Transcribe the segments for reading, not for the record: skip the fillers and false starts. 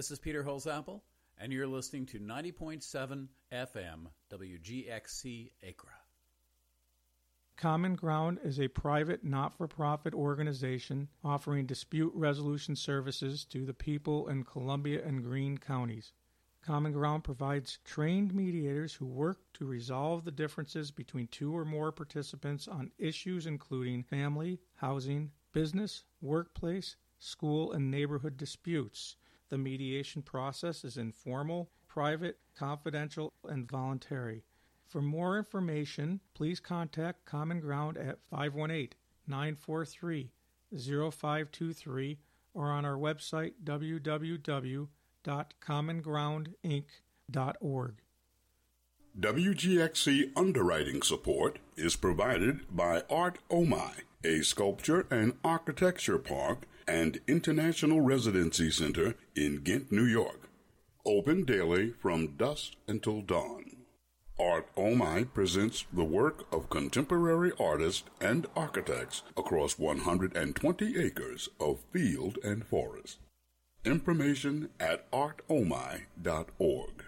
This is Peter Holzapfel, and you're listening to 90.7 FM WGXC Acra. Common Ground is a private, not-for-profit organization offering dispute resolution services to the people in Columbia and Greene counties. Common Ground provides trained mediators who work to resolve the differences between two or more participants on issues including family, housing, business, workplace, school, and neighborhood disputes. The mediation process is informal, private, confidential, and voluntary. For more information, please contact Common Ground at 518-943-0523 or on our website www.commongroundinc.org. WGXC underwriting support is provided by Art Omai, a sculpture and architecture park and international residency center in Ghent, New York. Open daily from dusk until dawn. Art Omai presents the work of contemporary artists and architects across 120 acres of field and forest. Information at artomai.org.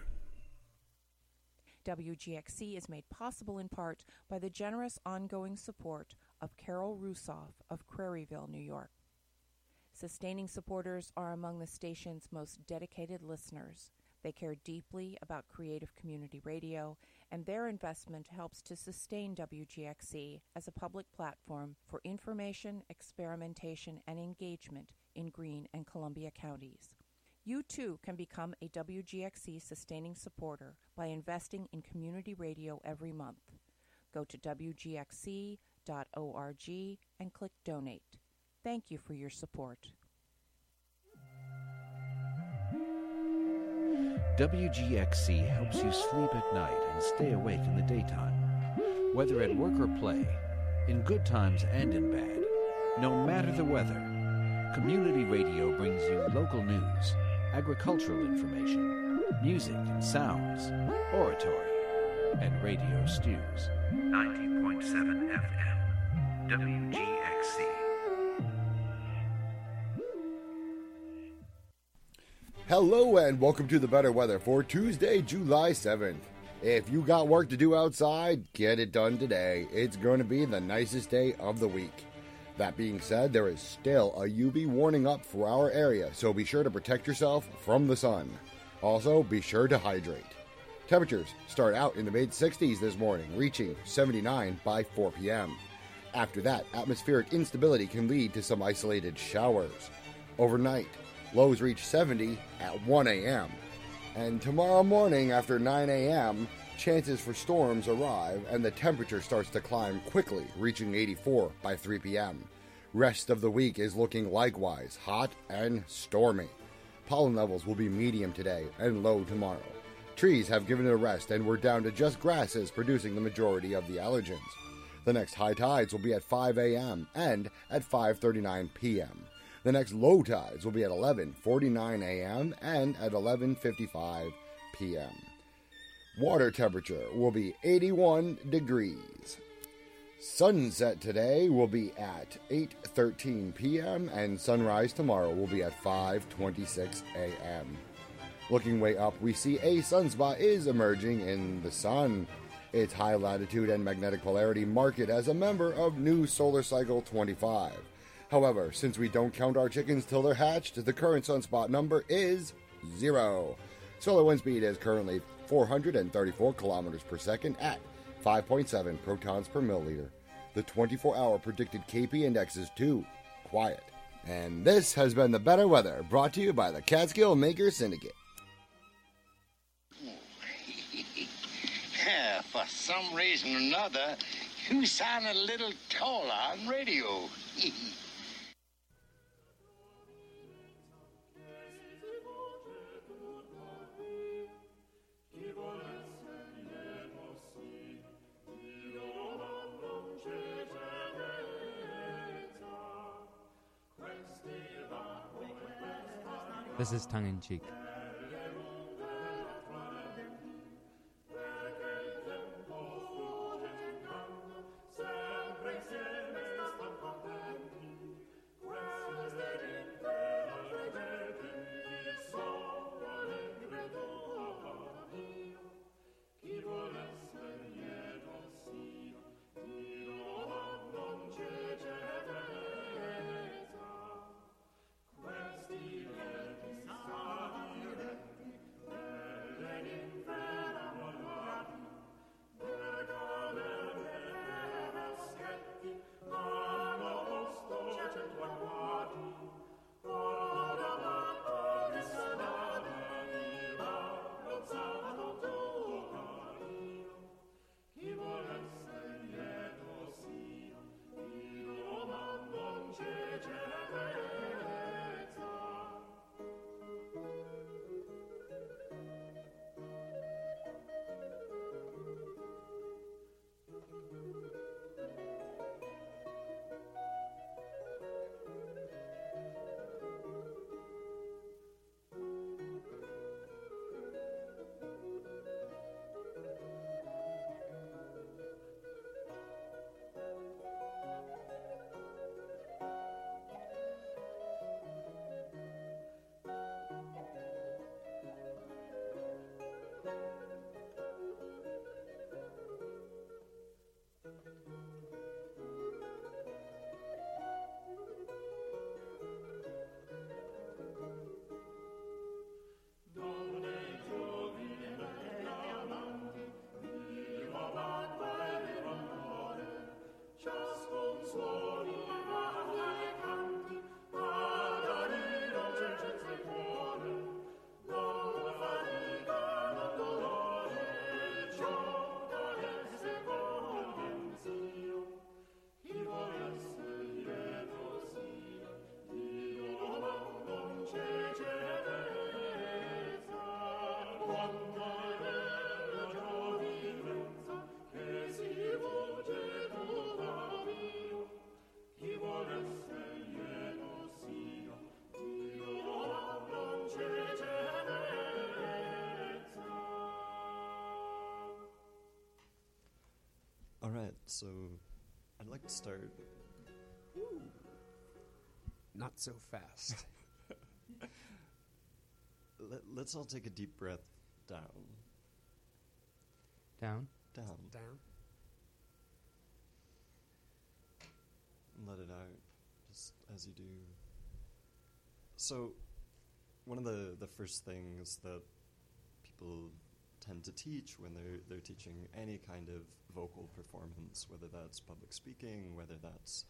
WGXC is made possible in part by the generous ongoing support of Carol Rusoff of Craryville, New York. Sustaining supporters are among the station's most dedicated listeners. They care deeply about creative community radio, and their investment helps to sustain WGXC as a public platform for information, experimentation, and engagement in Greene and Columbia counties. You too can become a WGXC sustaining supporter by investing in community radio every month. Go to WGXC.org and click Donate. Thank you for your support. WGXC helps you sleep at night and stay awake in the daytime. Whether at work or play, in good times and in bad, no matter the weather, community radio brings you local news, agricultural information, music and sounds, oratory, and radio stews. 90.7 FM, WGXC. Hello and welcome to the Better Weather for Tuesday, July 7th. If you got work to do outside, get it done today. It's going to be the nicest day of the week. That being said, there is still a UV warning up for our area, so be sure to protect yourself from the sun. Also, be sure to hydrate. Temperatures start out in the mid-60s this morning, reaching 79 by 4 p.m. After that, atmospheric instability can lead to some isolated showers. Overnight, lows reach 70 at 1 a.m. And tomorrow morning after 9 a.m., chances for storms arrive and the temperature starts to climb quickly, reaching 84 by 3 p.m. Rest of the week is looking likewise hot and stormy. Pollen levels will be medium today and low tomorrow. Trees have given it a rest and we're down to just grasses producing the majority of the allergens. The next high tides will be at 5 a.m. and at 5:39 p.m. The next low tides will be at 11:49 a.m. and at 11:55 p.m. Water temperature will be 81 degrees. Sunset today will be at 8:13 p.m. and sunrise tomorrow will be at 5:26 a.m. Looking way up, we see a sunspot is emerging in the sun. Its high latitude and magnetic polarity mark it as a member of new solar cycle 25. However, since we don't count our chickens till they're hatched, the current sunspot number is 0. Solar wind speed is currently 434 kilometers per second at 5.7 protons per milliliter. The 24-hour predicted KP index is 2. Quiet. And this has been the Better Weather, brought to you by the Catskill Maker Syndicate. For some reason or another, you sound a little taller on radio. This is tongue-in-cheek. All right, so I'd like to start. Not so fast. Let's all take a deep breath down. Down. Down. Down. And let it out, just as you do. So, one of the first things that people tend to teach when they're teaching any kind of vocal performance, whether that's public speaking, whether that's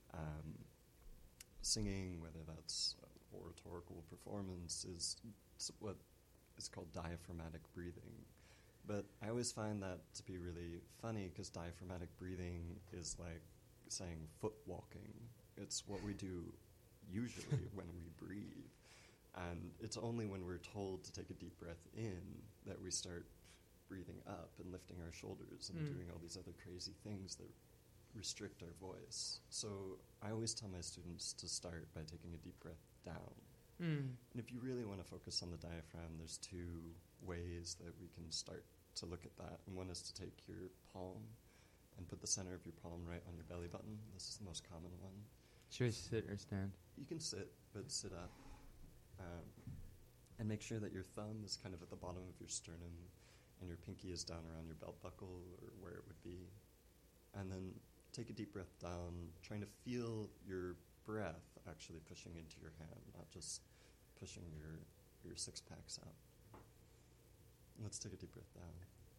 singing, whether that's oratorical performance, is what is called diaphragmatic breathing. But I always find that to be really funny because diaphragmatic breathing is like saying foot walking. It's what we do usually when we breathe. And it's only when we're told to take a deep breath in that we start breathing up and lifting our shoulders and doing all these other crazy things that restrict our voice. So I always tell my students to start by taking a deep breath down. And if you really want to focus on the diaphragm, there's two ways that we can start to look at that. And one is to take your palm and put the center of your palm right on your belly button. This is the most common one. Should I sit or stand? You can sit, but sit up. And make sure that your thumb is kind of at the bottom of your sternum and your pinky is down around your belt buckle or where it would be. And then take a deep breath down, trying to feel your breath actually pushing into your hand, not just pushing your six-packs out. Let's take a deep breath down.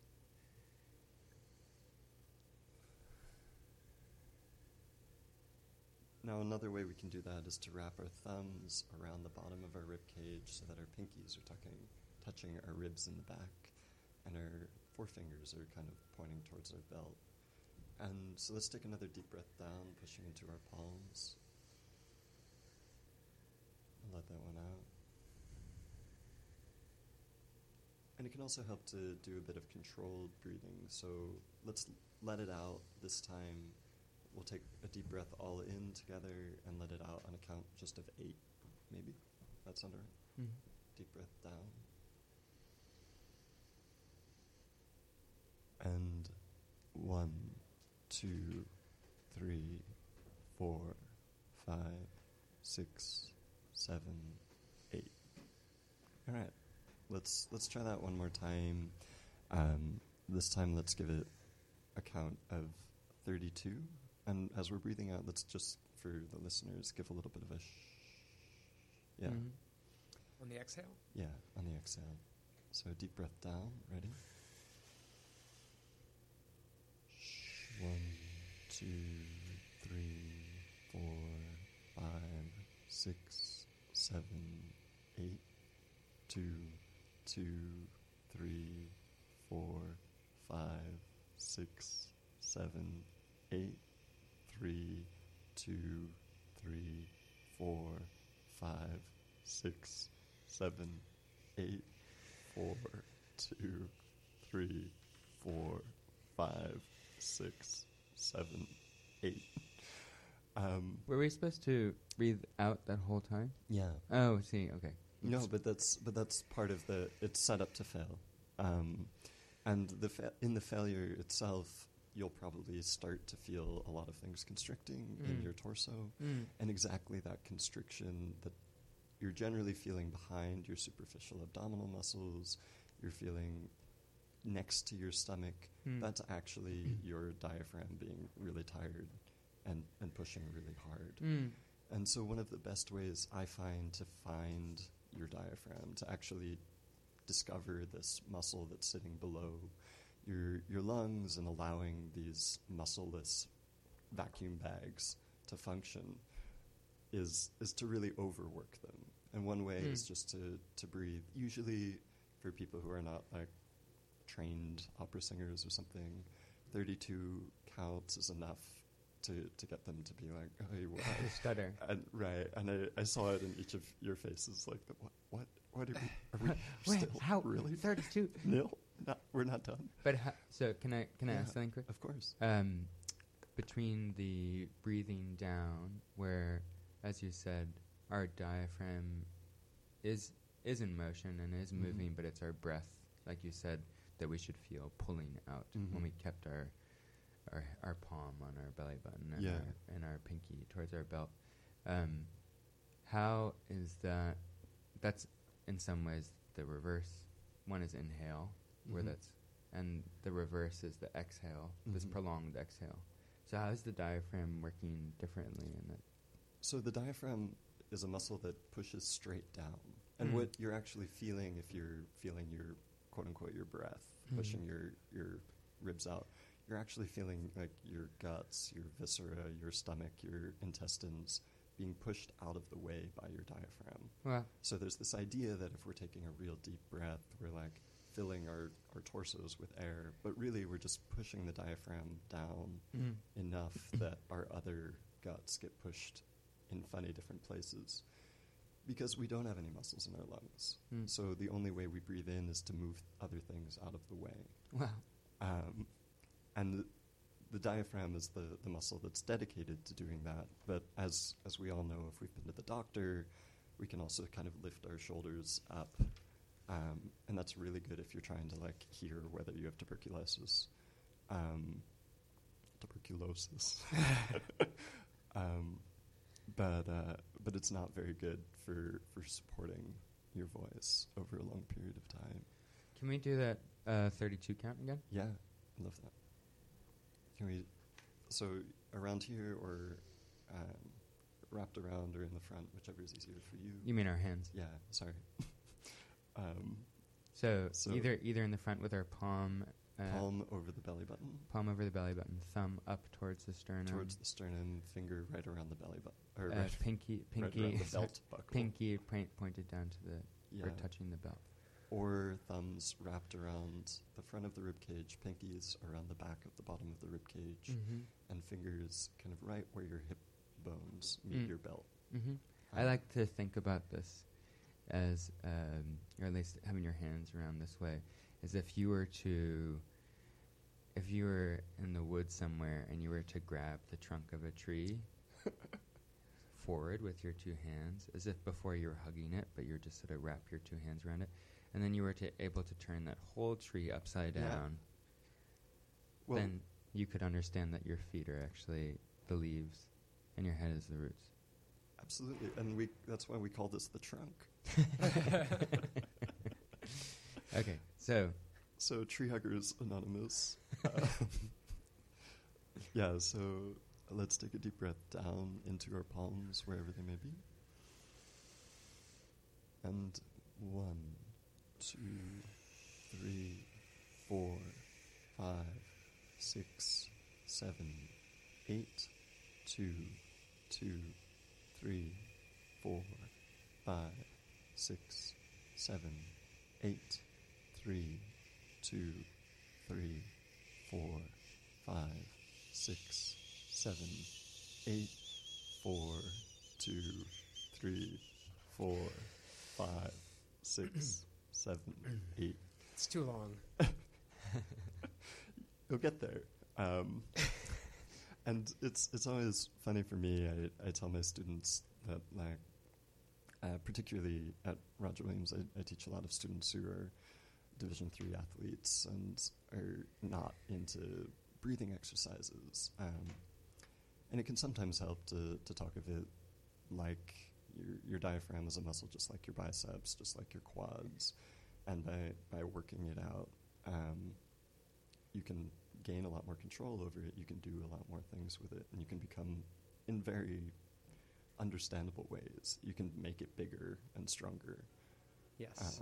Now, another way we can do that is to wrap our thumbs around the bottom of our rib cage so that our pinkies are touching our ribs in the back, and our forefingers are kind of pointing towards our belt. And so let's take another deep breath down, pushing into our palms. And let that one out. And it can also help to do a bit of controlled breathing. So let's let it out this time. We'll take a deep breath all in together and let it out on a count just of 8, maybe. That sound right? Deep breath down. And 1, 2, 3, 4, 5, 6, 7, 8. All right. Let's try that one more time. This time let's give it a count of 32. And as we're breathing out, let's just, for the listeners, give a little bit of a shh. Yeah. On the exhale? Yeah, on the exhale. So a deep breath down. Ready? 1, 2, 3, 4, 5, 6, 7, 8. 2, 2, 3, 4, 5, 6, 7, 8. 3, 2, 3, 4, 5, 6, 7, 8. 4, 2, 3, 4, 5, 6, 7, 8. Were we supposed to breathe out that whole time? Yeah. Oh, see. Okay. No, but that's part of the. It's set up to fail, and in the failure itself, you'll probably start to feel a lot of things constricting in your torso, and exactly that constriction that you're generally feeling behind your superficial abdominal muscles, you're feeling next to your stomach. That's actually your diaphragm being really tired and pushing really hard. And so one of the best ways I find to find your diaphragm, to actually discover this muscle that's sitting below your lungs and allowing these muscleless vacuum bags to function, is to really overwork them. And one way is just to breathe. Usually for people who are not like trained opera singers or something, 32 counts is enough to get them to be like, oh, wow. Stutter. And, right, and I saw it in each of your faces, like, what What are we Wait, still how? really 32. nil? We're not done. But so can I ask something quick? Of course. Between the breathing down, where, as you said, our diaphragm is in motion and is moving, but it's our breath, like you said, that we should feel pulling out when we kept our palm on our belly button and our pinky towards our belt. How is that? That's in some ways the reverse. One is inhale, where and the reverse is the exhale, this prolonged exhale. So how is the diaphragm working differently in that? So the diaphragm is a muscle that pushes straight down. And what you're actually feeling, if you're feeling your, quote unquote, your breath, pushing your ribs out, you're actually feeling like your guts, your viscera, your stomach, your intestines being pushed out of the way by your diaphragm. Wow. So there's this idea that if we're taking a real deep breath, we're like filling our torsos with air, but really we're just pushing the diaphragm down enough that our other guts get pushed in funny different places because we don't have any muscles in our lungs. So the only way we breathe in is to move other things out of the way. Wow. And the diaphragm is the muscle that's dedicated to doing that. But as we all know, if we've been to the doctor, we can also kind of lift our shoulders up. And that's really good if you're trying to like hear whether you have tuberculosis. But it's not very good for supporting your voice over a long period of time. Can we do that 32 count again? Yeah, I love that. Can we? So around here or wrapped around or in the front, whichever is easier for you. You mean our hands? Yeah, sorry. So either in the front with our palm over the belly button. Palm over the belly button, thumb up towards the sternum. Towards the sternum, finger right around the belly button. Or pinky, right around the belt buckle. Pinky pointed down to the, or touching the belt. Or thumbs wrapped around the front of the rib cage, pinkies around the back of the bottom of the rib cage, and fingers kind of right where your hip bones meet your belt. I like to think about this as, or at least having your hands around this way, as if you were in the woods somewhere and you were to grab the trunk of a tree forward with your two hands, as if before you were hugging it, but you're just sort of wrap your two hands around it, and then you were able to turn that whole tree upside down, well, then you could understand that your feet are actually the leaves and your head is the roots. Absolutely, and that's why we call this the trunk. Okay, so Tree Huggers Anonymous. So let's take a deep breath down into our palms, wherever they may be. And 1, 2, 3, 4, 5, 6, 7, 8, 2, 2, 3, 4, 5, 6, 7, 8, 3, 2, 3, 4, 5, 6, 7, 8, 4, 2, 3, 4, 5, 6, 7, 8. It's too long. You'll get there. And it's always funny for me. I tell my students that, like, particularly at Roger Williams, I teach a lot of students who are Division III athletes and are not into breathing exercises. And it can sometimes help to talk of it like your diaphragm is a muscle, just like your biceps, just like your quads. And by working it out, you can gain a lot more control over it. You can do a lot more things with it, and you can become, in very understandable ways, you can make it bigger and stronger. Yes.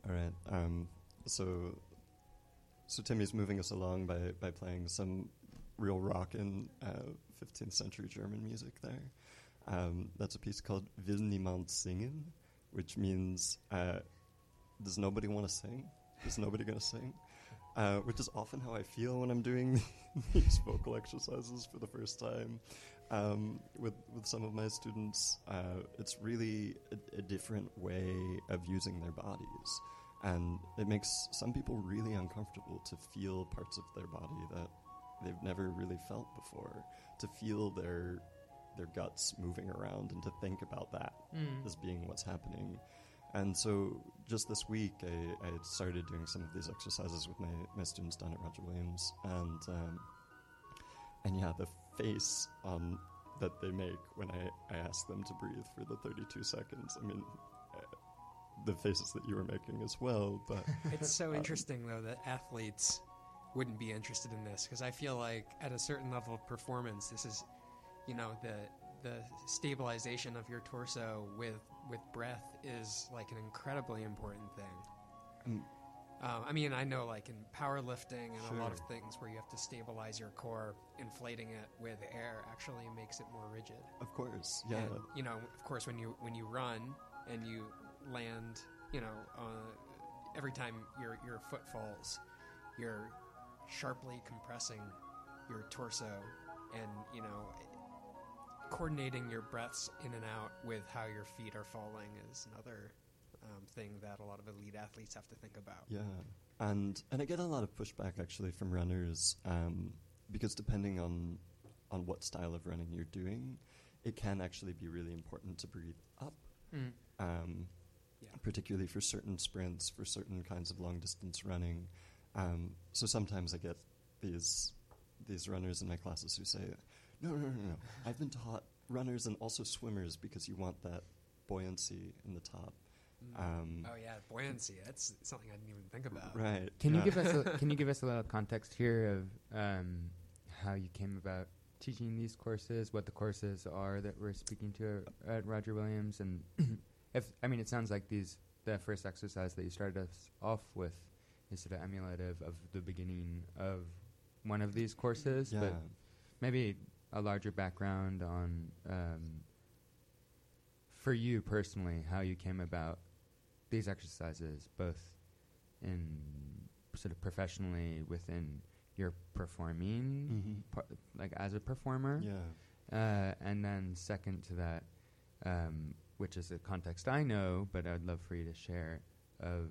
All right. So Timmy's moving us along by playing some real rockin' 15th century German music there. That's a piece called Will niemand singen, which means does nobody want to sing? Is nobody going to sing? Which is often how I feel when I'm doing these vocal exercises for the first time with some of my students. It's really a different way of using their bodies. And it makes some people really uncomfortable to feel parts of their body that they've never really felt before, to feel their guts moving around and to think about that as being what's happening. And so just this week, I started doing some of these exercises with my students down at Roger Williams. And yeah, the face that they make when I ask them to breathe for the 32 seconds, I mean, the faces that you were making as well. But it's so interesting, though, that athletes wouldn't be interested in this, because I feel like at a certain level of performance, this is, the stabilization of your torso with breath is like an incredibly important thing. I mean, I know like in powerlifting and a lot of things where you have to stabilize your core, inflating it with air actually makes it more rigid. Of course, yeah. And, of course, when you run and you land, every time your foot falls, you're sharply compressing your torso and, coordinating your breaths in and out with how your feet are falling is another thing that a lot of elite athletes have to think about. Yeah, and I get a lot of pushback actually from runners because depending on what style of running you're doing, it can actually be really important to breathe up, particularly for certain sprints, for certain kinds of long distance running. So sometimes I get these runners in my classes who say, no, I've been taught runners and also swimmers because you want that buoyancy in the top. Buoyancy. That's something I didn't even think about. Right. Can you give us a little context here of how you came about teaching these courses, what the courses are that we're speaking to at Roger Williams, and it sounds like the first exercise that you started us off with is sort of emulative of the beginning of one of these courses, but maybe a larger background on, for you personally, how you came about these exercises, both in sort of professionally within your performing, like as a performer, and then second to that, which is a context I know, but I'd love for you to share of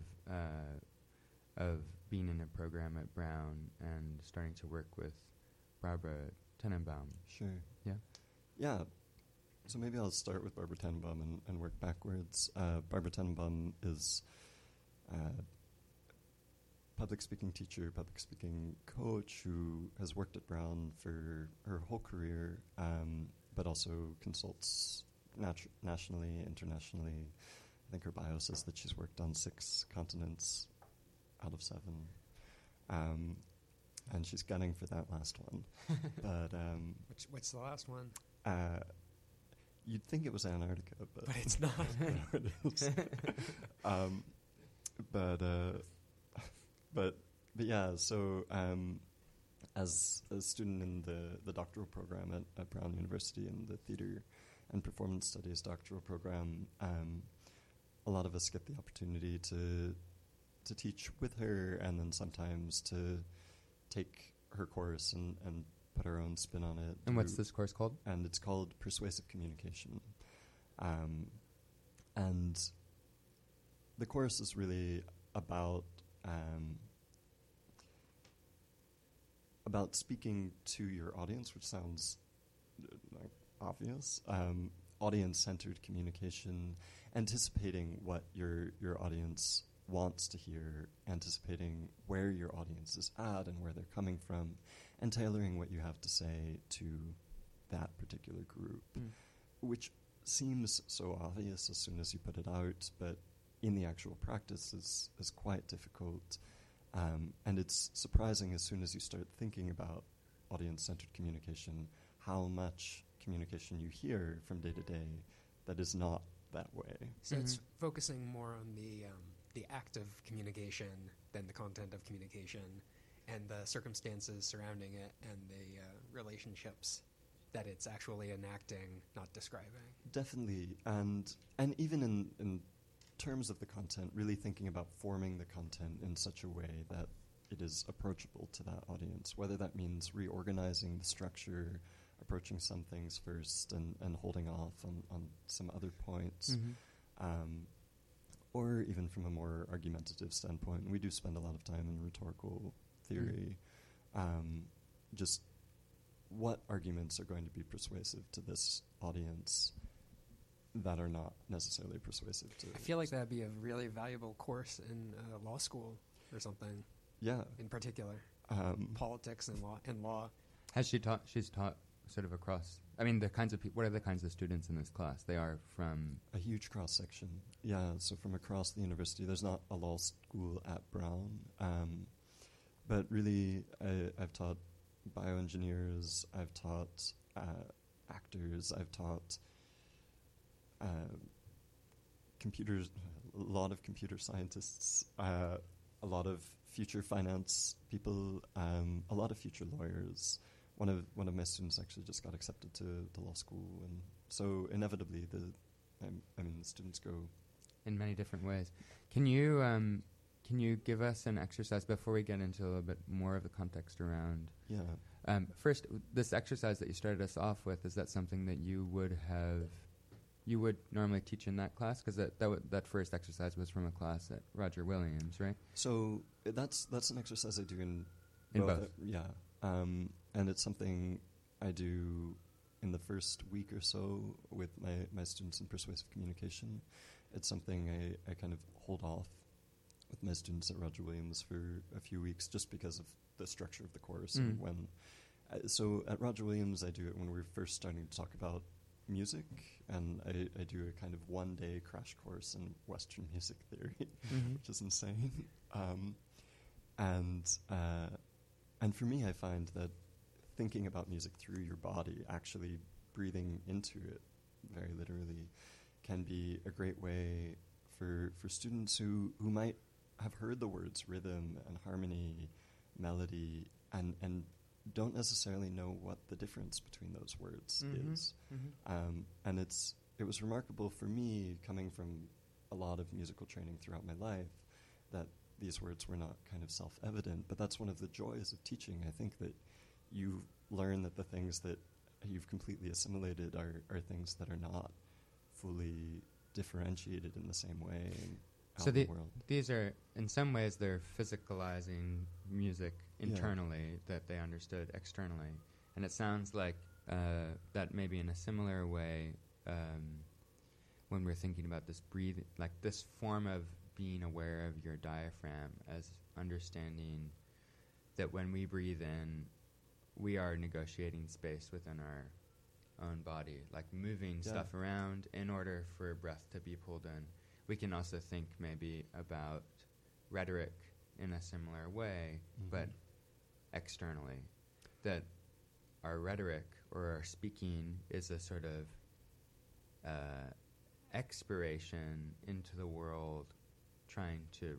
being in a program at Brown and starting to work with Barbara Tenenbaum. Sure. Yeah? Yeah. So maybe I'll start with Barbara Tenenbaum and work backwards. Barbara Tenenbaum is a public speaking teacher, public speaking coach who has worked at Brown for her whole career, but also consults nationally, internationally. I think her bio says that she's worked on 6 continents out of 7. And she's gunning for that last one. But what's the last one? You'd think it was Antarctica, but it's not. It is. But yeah. So as a student in the doctoral program at Brown University in the Theater and Performance Studies doctoral program, a lot of us get the opportunity to teach with her, and then sometimes to take her course and put our own spin on it. And what's this course called? And it's called Persuasive Communication. And the course is really about speaking to your audience, which sounds obvious. Audience-centered communication, anticipating what your audience wants to hear, anticipating where your audience is at and where they're coming from, and tailoring what you have to say to that particular group, which seems so obvious as soon as you put it out, but in the actual practice is quite difficult. And it's surprising as soon as you start thinking about audience-centered communication, how much communication you hear from day to day that is not that way. So it's focusing more on the the act of communication than the content of communication, and the circumstances surrounding it, and the relationships that it's actually enacting, not describing. Definitely, and even in terms of the content, really thinking about forming the content in such a way that it is approachable to that audience, whether that means reorganizing the structure, approaching some things first and holding off on some other points, or even from a more argumentative standpoint. We do spend a lot of time in rhetorical theory, just what arguments are going to be persuasive to this audience that are not necessarily persuasive to... I feel like that would be a really valuable course in law school or something. Yeah. In particular. Politics and law. Has she taught... She's taught sort of across... I mean, the kinds of people... What are the kinds of students in this class? They are from... A huge cross-section. Yeah, so from across the university. There's not a law school at Brown. But really, I've taught bioengineers, I've taught actors, I've taught computers, a lot of computer scientists, a lot of future finance people, a lot of future lawyers. One of my students actually just got accepted to law school, and so inevitably the students go in many different ways. Can you give us an exercise before we get into a little bit more of the context around? Yeah. First, this exercise that you started us off with, is that something that you would normally teach in that class? Because that first exercise was from a class at Roger Williams, right? So that's an exercise I do in both. Yeah. And it's something I do in the first week or so with my students in persuasive communication. It's something I kind of hold off with my students at Roger Williams for a few weeks just because of the structure of the course. And when so at Roger Williams, I do it when we're first starting to talk about music, and I do a kind of one-day crash course in Western music theory, which is insane. And for me, I find that thinking about music through your body, actually breathing into it very literally, can be a great way for students who might have heard the words rhythm and harmony, melody, and don't necessarily know what the difference between those words is. And it was remarkable for me, coming from a lot of musical training throughout my life, that these words were not kind of self-evident. But that's one of the joys of teaching. I think that you learn that the things that you've completely assimilated are things that are not fully differentiated in the same way out in the world. These are, in some ways, they're physicalizing music internally that they understood externally. And it sounds like that maybe in a similar way, when we're thinking about this breathing, like this form of being aware of your diaphragm as understanding that when we breathe in, we are negotiating space within our own body, like moving stuff around in order for breath to be pulled in. We can also think maybe about rhetoric in a similar way, but externally, that our rhetoric or our speaking is a sort of expiration into the world, trying to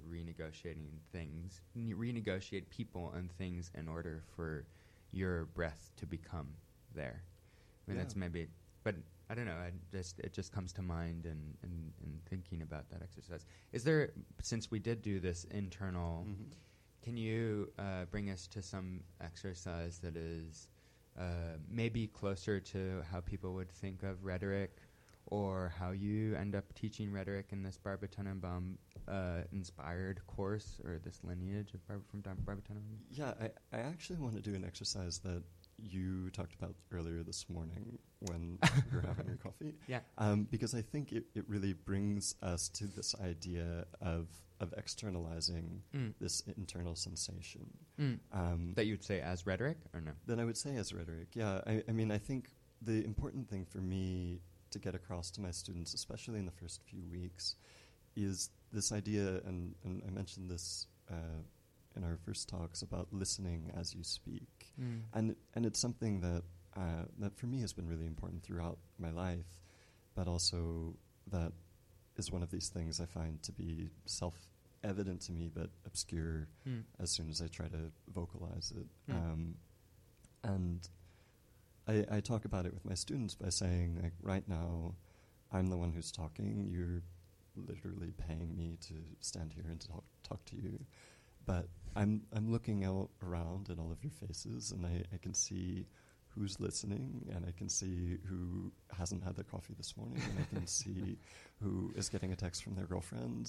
renegotiate people and things in order for your breath to become there. I mean, that's maybe, but I don't know, it just comes to mind in thinking about that exercise. Is there, since we did do this internal, can you bring us to some exercise that is maybe closer to how people would think of rhetoric, or how you end up teaching rhetoric in this Barbara Tenenbaum inspired course, or this lineage of Barbara Tenenbaum? Yeah, I actually want to do an exercise that you talked about earlier this morning when you were having your coffee. Yeah. Because I think it really brings us to this idea of externalizing this internal sensation. That you'd say as rhetoric, or no? That I would say as rhetoric, yeah. I mean, I think the important thing for me to get across to my students, especially in the first few weeks, is this idea, and I mentioned this in our first talks, about listening as you speak. And it's something that for me has been really important throughout my life, but also that is one of these things I find to be evident to me but obscure as soon as I try to vocalize it. And I talk about it with my students by saying, like, right now, I'm the one who's talking. You're literally paying me to stand here and talk to you. But I'm looking out around at all of your faces, and I can see who's listening, and I can see who hasn't had their coffee this morning, and I can see who is getting a text from their girlfriend,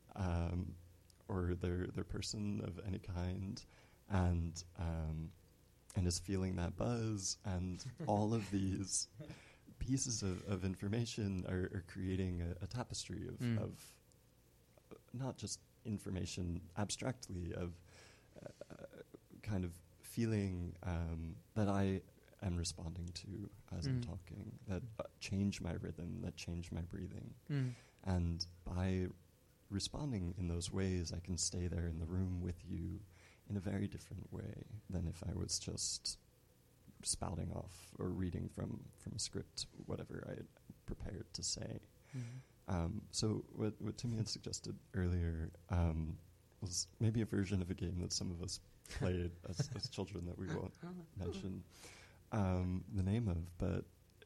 or their person of any kind, and is feeling that buzz, and all of these pieces of information are creating a tapestry of not just information abstractly, of kind of feeling that I am responding to as I'm talking, that change my rhythm, that change my breathing. And by responding in those ways, I can stay there in the room with you in a very different way than if I was just spouting off or reading from a script, whatever I had prepared to say. So what Timmy had suggested earlier was maybe a version of a game that some of us played as children that we won't mention the name of, but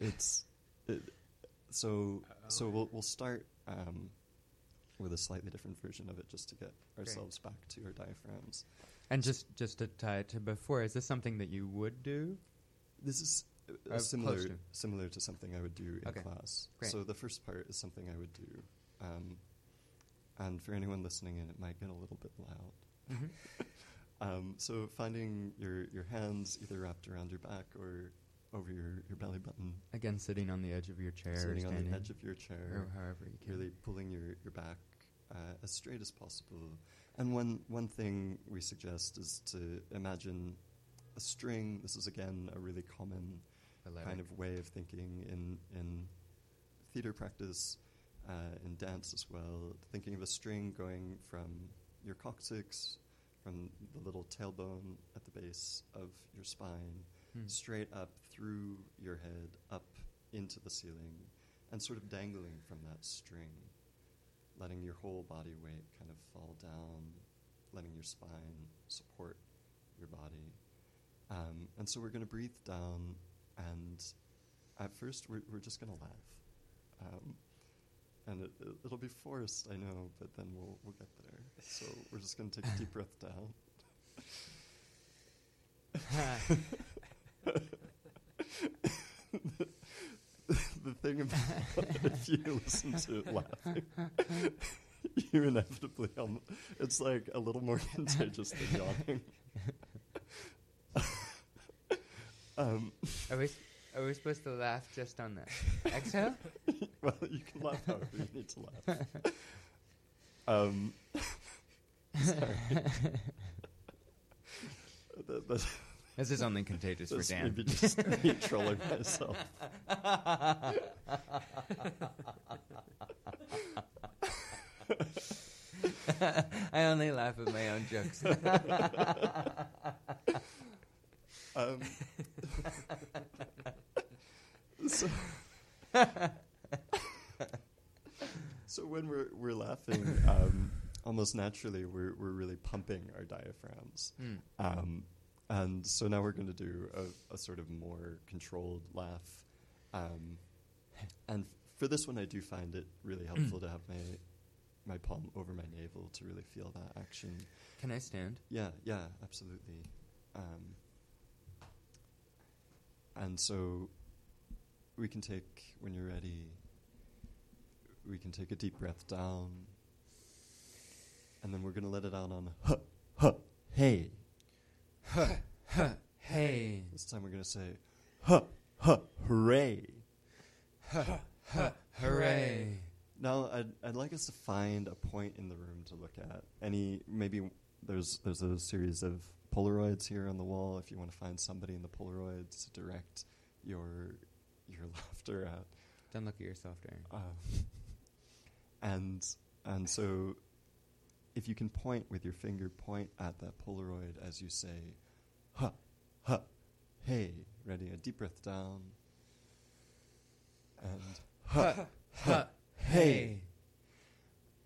so we'll start with a slightly different version of it just to get ourselves back to our diaphragms. And just to tie it to before, is this something that you would do? This is similar to something I would do in class. Great. So the first part is something I would do. And for anyone listening in, it might get a little bit loud. So finding your hands either wrapped around your back or over your belly button. Again, sitting on the edge of your chair. Sitting on the edge of your chair. Or however you can. Really pulling your back as straight as possible. And one thing we suggest is to imagine a string. This is, again, a really common kind of way of thinking in theater practice, in dance as well. Thinking of a string going from your coccyx, from the little tailbone at the base of your spine, straight up through your head, up into the ceiling, and sort of dangling from that string, letting your whole body weight kind of fall down, letting your spine support your body. And so we're going to breathe down, and at first we're just going to laugh. And it'll be forced, I know, but then we'll get there. So we're just going to take a deep breath down. The thing about if you listen to it laughing, you inevitably, it's like a little more contagious than yawning. Are we supposed to laugh just on the exhale? Well, you can laugh however you need to laugh. Sorry. This is only contagious for Dan. Maybe just me trolling myself. I only laugh at my own jokes. So when we're laughing, almost naturally we're really pumping our diaphragms. And so now we're going to do a sort of more controlled laugh. And for this one, I do find it really helpful to have my palm over my navel to really feel that action. Can I stand? Yeah, absolutely. And so we can take, when you're ready, we can take a deep breath down. And then we're going to let it out on hey. Hey. This time we're going to say hooray. Hooray. Now I'd like us to find a point in the room to look at. Maybe there's a series of Polaroids here on the wall. If you want to find somebody in the Polaroids to direct your laughter at. Don't look at yourself, Darren. And so if you can point with your finger, point at that Polaroid as you say, hey. Ready? A deep breath down. And hey.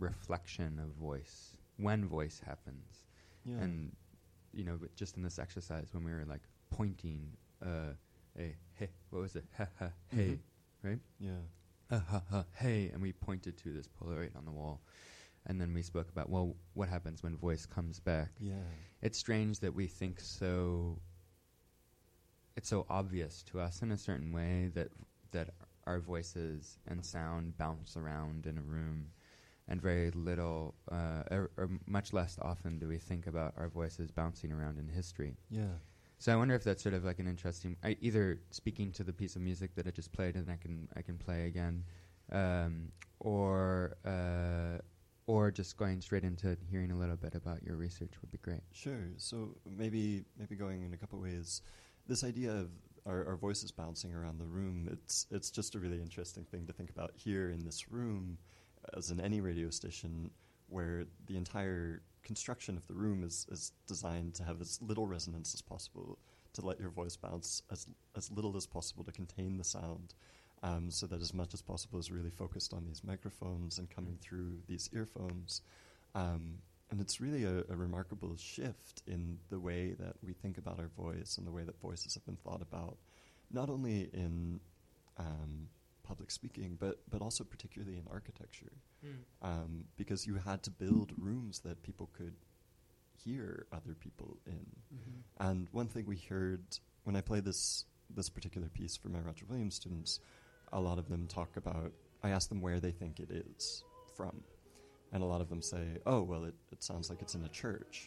reflection of voice when voice happens. Yeah. And, but just in this exercise when we were like pointing, hey, what was it? Ha ha, hey, right? Yeah. Ha ha, hey, and we pointed to this Polaroid on the wall. And then we spoke about, well, what happens when voice comes back? Yeah. It's strange that we think it's so obvious to us in a certain way that our voices and sound bounce around in a room, and very little, or much less often do we think about our voices bouncing around in history. Yeah. So I wonder if that's sort of like an interesting, either speaking to the piece of music that I just played and I can play again, or just going straight into hearing a little bit about your research would be great. Sure. So maybe going in a couple ways. This idea of our voices bouncing around the room, it's just a really interesting thing to think about here in this room, as in any radio station, where the entire construction of the room is designed to have as little resonance as possible, to let your voice bounce as little as possible to contain the sound, so that as much as possible is really focused on these microphones and coming through these earphones. And it's really a remarkable shift in the way that we think about our voice and the way that voices have been thought about, not only in public speaking, but also particularly in architecture, because you had to build rooms that people could hear other people in. And one thing we heard when I played this particular piece for my Roger Williams students, a lot of them talk about, I asked them where they think it is from. And a lot of them say, oh, well, it sounds like it's in a church.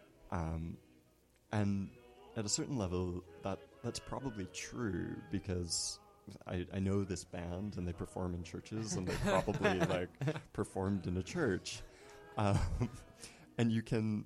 And at a certain level, that's probably true, because I know this band and they perform in churches and they probably performed in a church. And you can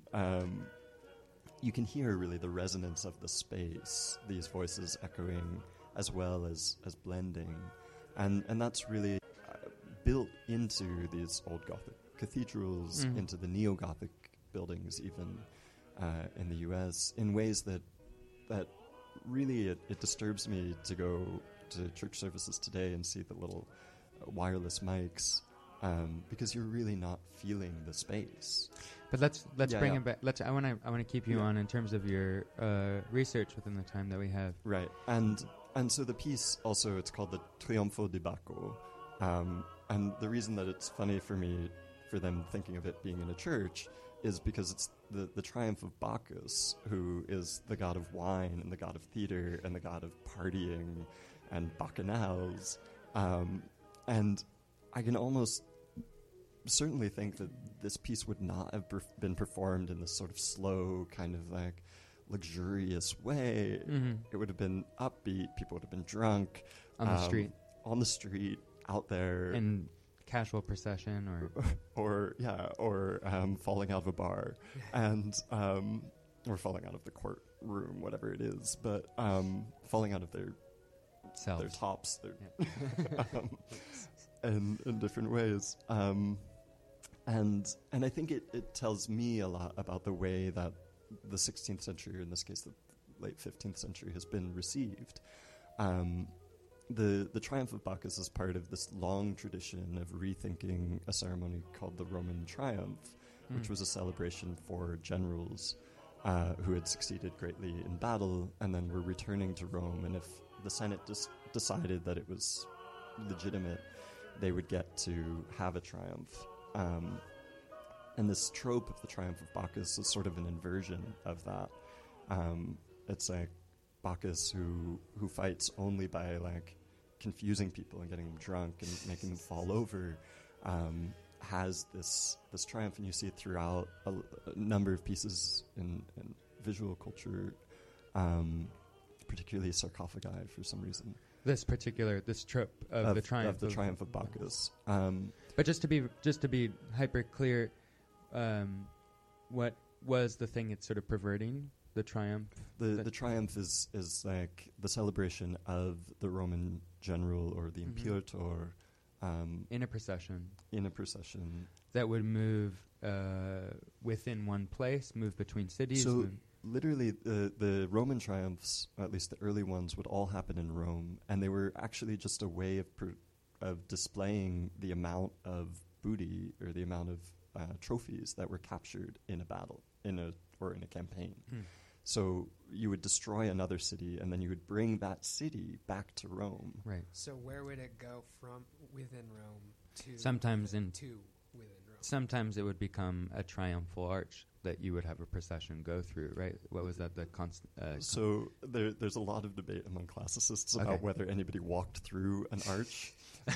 hear really the resonance of the space, these voices echoing as well as blending. And that's really built into these old Gothic cathedrals, into the neo-Gothic buildings even in the U.S. in ways that really it disturbs me to go to church services today and see the little wireless mics, because you're really not feeling the space. But let's bring it back. I want to keep you on in terms of your research within the time that we have. Right, and so the piece also, it's called the Trionfo di Bacco, and the reason that it's funny for me for them thinking of it being in a church is because it's the triumph of Bacchus, who is the god of wine and the god of theater and the god of partying and bacchanals. And I can almost certainly think that this piece would not have been performed in this sort of slow, kind of luxurious way. It would have been upbeat, people would have been drunk. On the street, out there. In casual procession or falling out of a bar and or falling out of the courtroom, whatever it is, but falling out of their tops, and in different ways, and I think it tells me a lot about the way that the 16th century, or in this case the late 15th century, has been received. The Triumph of Bacchus is part of this long tradition of rethinking a ceremony called the Roman Triumph, which was a celebration for generals who had succeeded greatly in battle and then were returning to Rome. And if the Senate decided that it was legitimate, they would get to have a triumph. And this trope of the Triumph of Bacchus is sort of an inversion of that. It's like Bacchus who fights only by confusing people and getting them drunk and making them fall over, has this triumph, and you see it throughout a number of pieces in visual culture, particularly sarcophagi for some reason. This trope of the triumph of Bacchus. But just to be hyper clear, what was the thing it's sort of perverting? The triumph? The triumph is like the celebration of the Roman general or the imperator. In a procession. That would move within one place, move between cities. So literally the Roman triumphs, at least the early ones, would all happen in Rome, and they were actually just a way of displaying the amount of booty or the amount of trophies that were captured in a battle, in a campaign. So you would destroy another city, and then you would bring that city back to Rome. Right. So where would it go from within Rome to Sometimes within Rome? Sometimes it would become a triumphal arch that you would have a procession go through, right? What was that? So there's a lot of debate among classicists about whether anybody walked through an arch.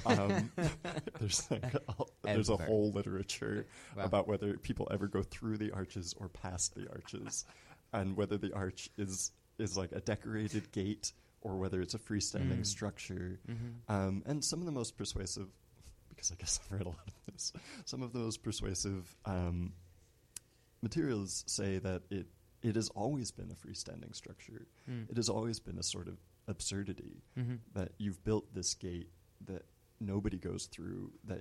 There's a whole literature about whether people ever go through the arches or past the arches, and whether the arch is like a decorated gate or whether it's a freestanding structure. And some of the most persuasive, because I guess I've read a lot of this, some of the most persuasive materials say that it has always been a freestanding structure. It has always been a sort of absurdity that you've built this gate that nobody goes through, that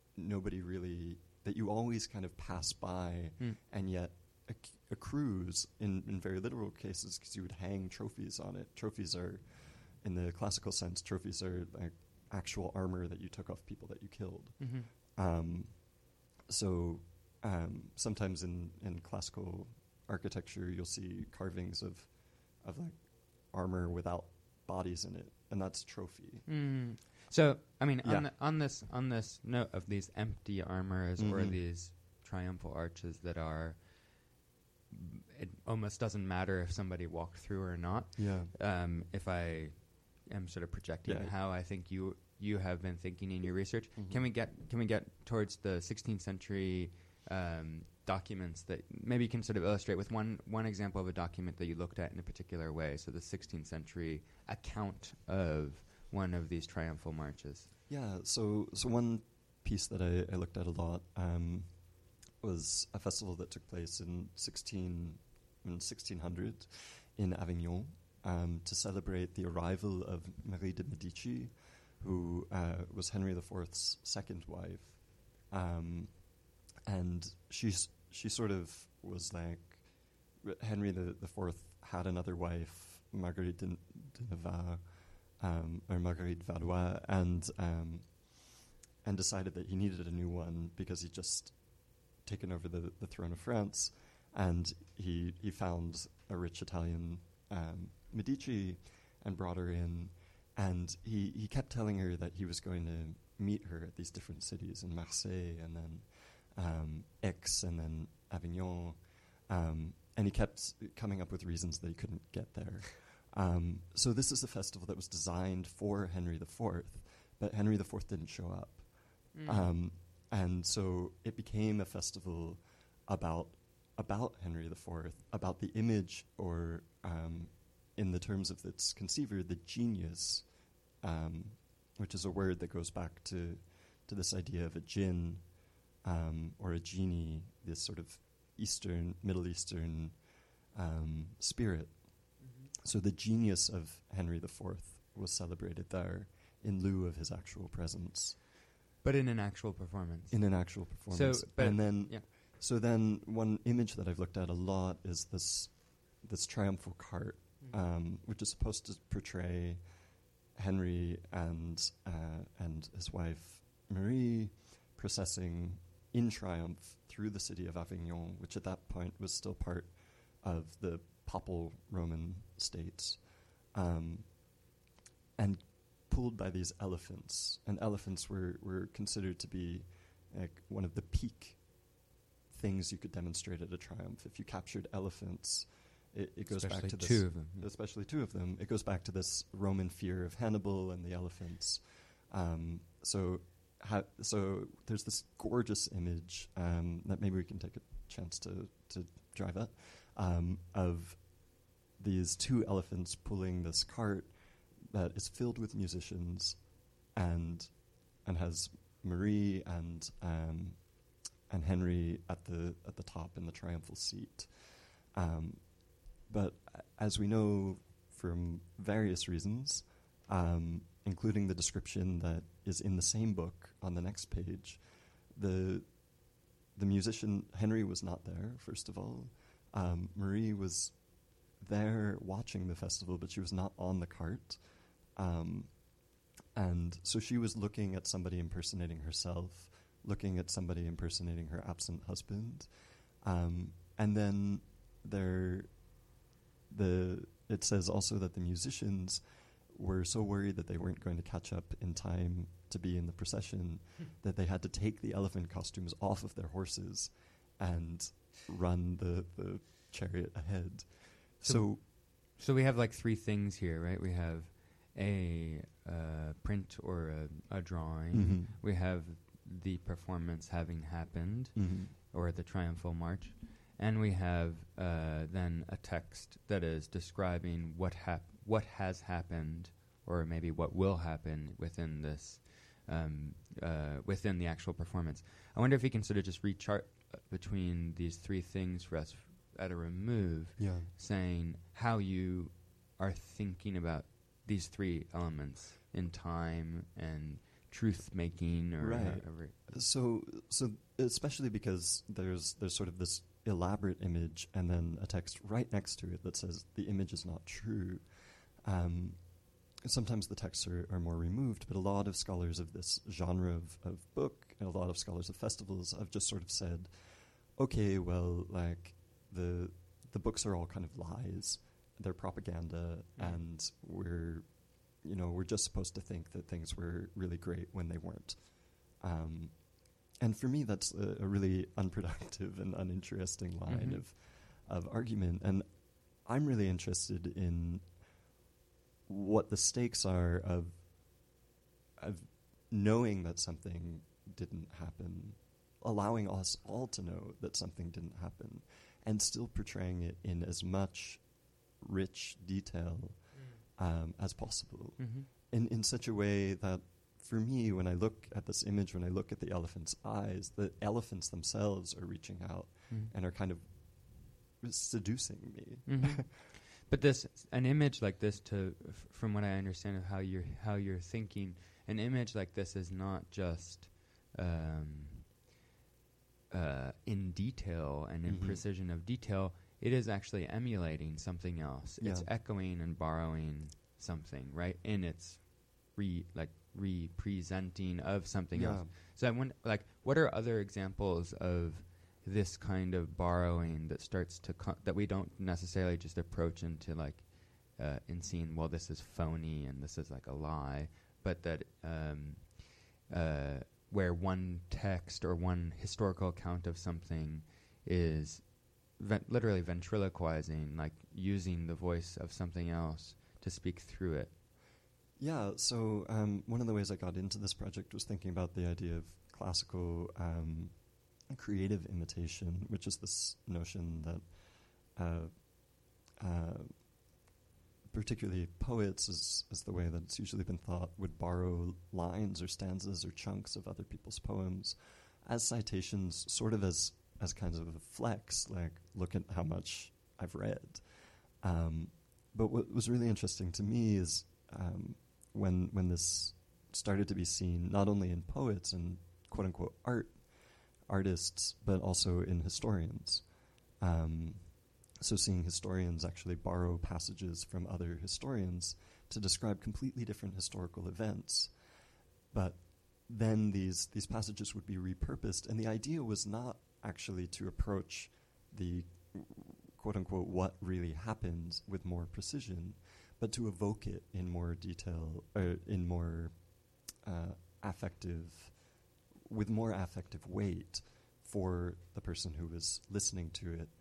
you always kind of pass by, and yet accrues in very literal cases, because you would hang trophies on it. Trophies are, in the classical sense, trophies are like actual armor that you took off people that you killed. Sometimes in classical architecture, you'll see carvings of like armor without bodies in it, and that's a trophy. So, I mean, on this note of these empty armors or these triumphal arches that are, it almost doesn't matter if somebody walked through or not. If I am sort of projecting how I think you have been thinking in your research, can we get towards the 16th century documents that maybe you can sort of illustrate with one example of a document that you looked at in a particular way? So the 16th century account of one of these triumphal marches. So one piece that I looked at a lot was a festival that took place in 1600 in Avignon to celebrate the arrival of Marie de Medici, who was Henry IV's second wife. And she sort of was like, Henry IV had another wife, Marguerite de Navarre, or Marguerite Valois, and decided that he needed a new one because he'd just taken over the throne of France, and he found a rich Italian Medici and brought her in, and he kept telling her that he was going to meet her at these different cities, in Marseille and then Aix and then Avignon, and he kept coming up with reasons that he couldn't get there. So this is a festival that was designed for Henry IV, but Henry IV didn't show up. And so it became a festival about Henry IV, about the image, or in the terms of its conceiver, the genius, which is a word that goes back to this idea of a jinn, or a genie, this sort of Middle Eastern spirit. So the genius of Henry IV was celebrated there in lieu of his actual presence. But in an actual performance. In an actual performance. So then one image that I've looked at a lot is this triumphal cart, which is supposed to portray Henry and his wife Marie processing in triumph through the city of Avignon, which at that point was still part of the papal Roman states, and pulled by these elephants. And elephants were considered to be like one of the peak things you could demonstrate at a triumph. If you captured elephants, it goes back to this. Especially two of them. It goes back to this Roman fear of Hannibal and the elephants. So there's this gorgeous image that maybe we can take a chance to drive at, of these two elephants pulling this cart that is filled with musicians and has Marie and Henry at the top in the triumphal seat. But as we know from various reasons, including the description that is in the same book on the next page, the musician Henry was not there, first of all. Marie was there watching the festival, but she was not on the cart. And so she was looking at somebody impersonating herself looking at somebody impersonating her absent husband. And then it says also that the musicians were so worried that they weren't going to catch up in time to be in the procession that they had to take the elephant costumes off of their horses and run the chariot ahead. So we have like three things here, right? We have a print or a drawing. Mm-hmm. We have the performance having happened, Mm-hmm. or the triumphal march, and we have then a text that is describing what has happened, or maybe what will happen within this within the actual performance. I wonder if you can sort of just rechart between these three things for us at a remove, saying how you are thinking about these three elements in time and truth making, or right. So especially because there's sort of this elaborate image and then a text right next to it that says the image is not true. Sometimes the texts are more removed, but a lot of scholars of this genre of book and a lot of scholars of festivals have just sort of said, okay, well, like the books are all kind of lies, they're propaganda, and we're just supposed to think that things were really great when they weren't. And for me, that's a really unproductive and uninteresting line of argument. And I'm really interested in what the stakes are of knowing that something didn't happen, allowing us all to know that something didn't happen, and still portraying it in as much rich detail as possible, in such a way that, for me, when I look at this image, when I look at the elephant's eyes, the elephants themselves are reaching out and are kind of seducing me. But an image like this, from what I understand of how you're thinking, an image like this is not just in detail and in precision of detail. It is actually emulating something else. Yeah. It's echoing and borrowing something, right? And it's representing of something else. So I wonder, what are other examples of this kind of borrowing that starts to that we don't necessarily just approach into in seeing, well, this is phony and this is like a lie, but that where one text or one historical account of something is literally ventriloquizing, like using the voice of something else to speak through it. Yeah, so one of the ways I got into this project was thinking about the idea of classical creative imitation, which is this notion that particularly poets, is the way that it's usually been thought, would borrow lines or stanzas or chunks of other people's poems as citations, sort of as kinds of a flex, like, look at how much I've read. But what was really interesting to me is when this started to be seen not only in poets and quote-unquote artists, but also in historians. So seeing historians actually borrow passages from other historians to describe completely different historical events. But then these passages would be repurposed, and the idea was not actually to approach the quote-unquote what really happened with more precision, but to evoke it in more detail, in more with more affective weight for the person who was listening to it,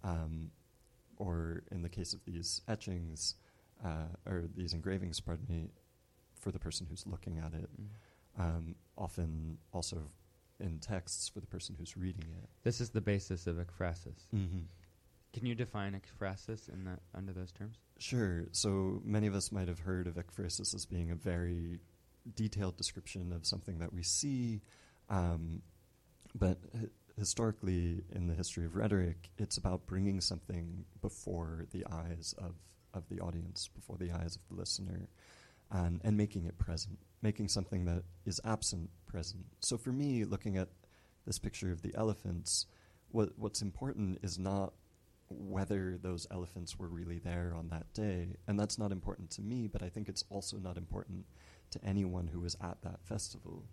or in the case of these etchings, or these engravings, pardon me, for the person who's looking at it, often also in texts for the person who's reading it. This is the basis of ekphrasis. Mm-hmm. Can you define ekphrasis under those terms? Sure. So many of us might have heard of ekphrasis as being a very detailed description of something that we see, but historically in the history of rhetoric, it's about bringing something before the eyes of the audience, before the eyes of the listener, and making it present, making something that is absent present. So for me, looking at this picture of the elephants, what's important is not whether those elephants were really there on that day, and that's not important to me, but I think it's also not important to anyone who was at that festival.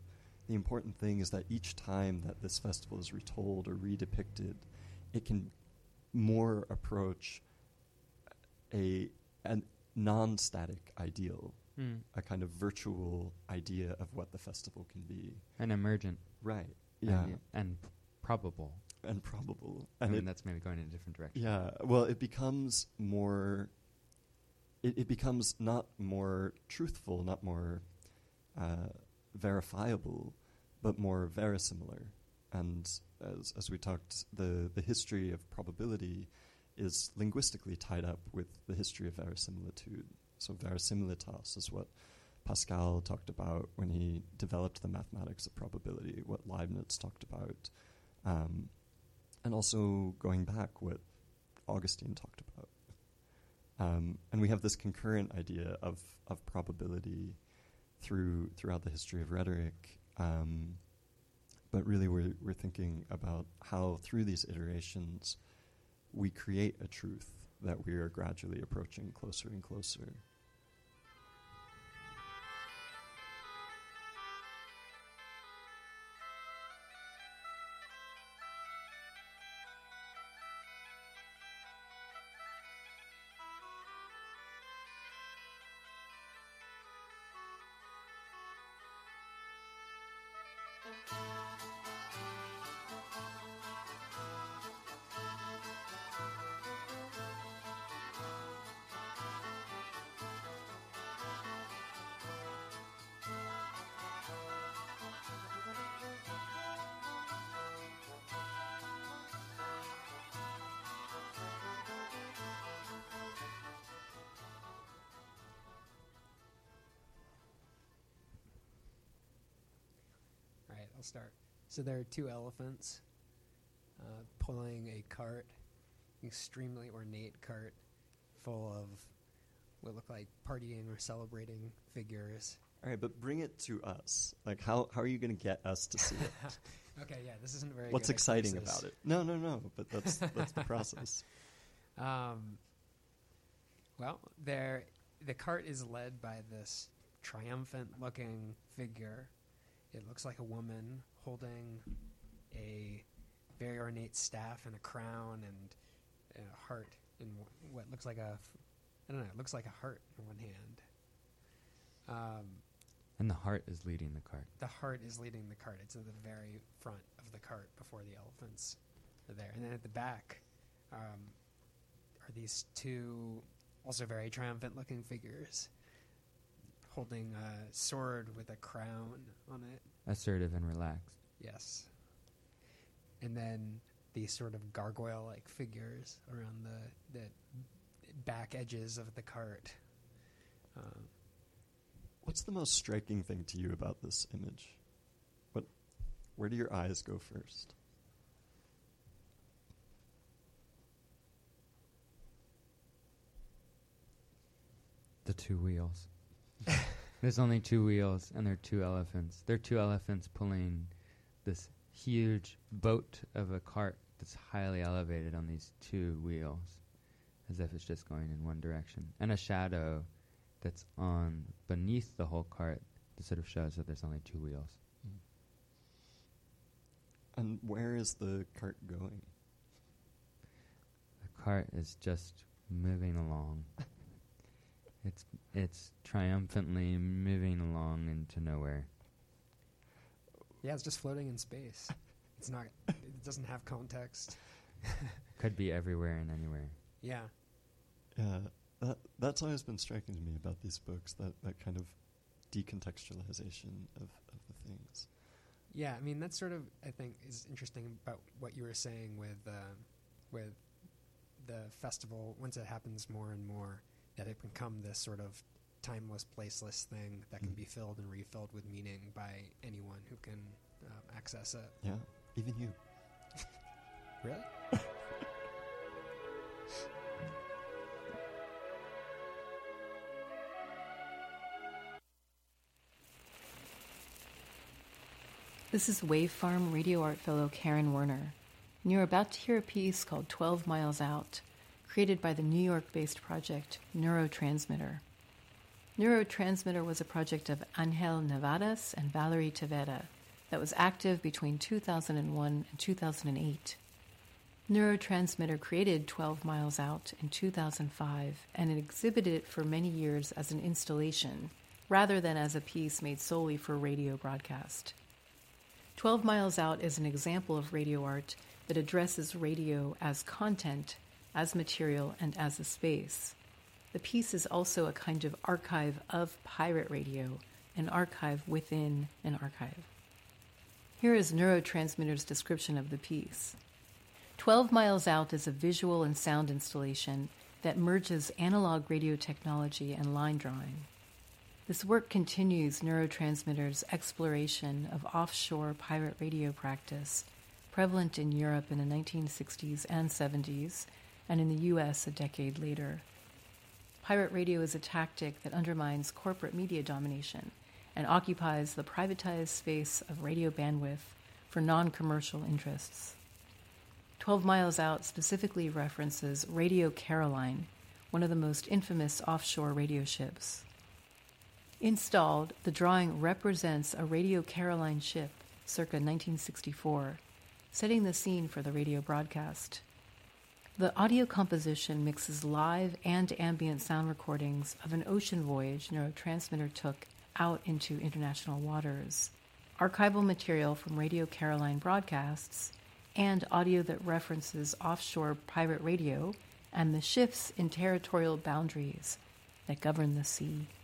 the important thing is that each time that this festival is retold or redepicted, it can more approach a non-static ideal, a kind of virtual idea of what the festival can be. And emergent. Right, yeah. And probable. And probable. I mean, that's maybe going in a different direction. Yeah, well, it becomes more... It becomes not more truthful, not more verifiable, but more verisimilar. And as we talked, the history of probability is linguistically tied up with the history of verisimilitude. So verisimilitas is what Pascal talked about when he developed the mathematics of probability, what Leibniz talked about, and also going back, what Augustine talked about. And we have this concurrent idea of probability throughout the history of rhetoric, but really we're thinking about how through these iterations we create a truth that we are gradually approaching closer and closer. I'll start. So there are two elephants pulling a cart, extremely ornate cart, full of what look like partying or celebrating figures. All right, but bring it to us. Like, how are you going to get us to see it? Okay, yeah, this isn't very. What's good exciting exercise. about it? No. But that's the process. Well, the cart is led by this triumphant-looking figure. It looks like a woman holding a very ornate staff and a crown and a heart in what looks like it looks like a heart in one hand. And the heart is leading the cart. The heart is leading the cart. It's at the very front of the cart before the elephants are there. And then at the back are these two also very triumphant-looking figures holding a sword with a crown on it. Assertive and relaxed. Yes. And then these sort of gargoyle-like figures around the back edges of the cart. What's the most striking thing to you about this image? Where do your eyes go first? The two wheels. There's only two wheels, and there are two elephants. There are two elephants pulling this huge boat of a cart that's highly elevated on these two wheels, as if it's just going in one direction. And a shadow that's on beneath the whole cart that sort of shows that there's only two wheels. And where is the cart going? The cart is just moving along. It's triumphantly moving along into nowhere. Yeah, it's just floating in space. It's not. It doesn't have context. Could be everywhere and anywhere. Yeah. Yeah, that's always been striking to me about these books, that kind of decontextualization of the things. Yeah, I mean, that's sort of, I think, is interesting about what you were saying with the festival. Once it happens more and more, that it can become this sort of timeless, placeless thing that can be filled and refilled with meaning by anyone who can access it. Yeah, even you. Really? This is Wave Farm radio art fellow Karen Werner, and you're about to hear a piece called 12 Miles Out, created by the New York-based project Neurotransmitter. Neurotransmitter was a project of Angel Nevadas and Valerie Tavera, that was active between 2001 and 2008. Neurotransmitter created 12 Miles Out in 2005, and it exhibited it for many years as an installation, rather than as a piece made solely for radio broadcast. 12 Miles Out is an example of radio art that addresses radio as content, as material, and as a space. The piece is also a kind of archive of pirate radio, an archive within an archive. Here is Neurotransmitter's description of the piece. 12 Miles Out is a visual and sound installation that merges analog radio technology and line drawing. This work continues Neurotransmitter's exploration of offshore pirate radio practice, prevalent in Europe in the 1960s and 70s, and in the U.S. a decade later. Pirate radio is a tactic that undermines corporate media domination and occupies the privatized space of radio bandwidth for non-commercial interests. 12 Miles Out specifically references Radio Caroline, one of the most infamous offshore radio ships. Installed, the drawing represents a Radio Caroline ship circa 1964, setting the scene for the radio broadcast. The audio composition mixes live and ambient sound recordings of an ocean voyage Neurotransmitter took out into international waters, archival material from Radio Caroline broadcasts, and audio that references offshore pirate radio and the shifts in territorial boundaries that govern the sea.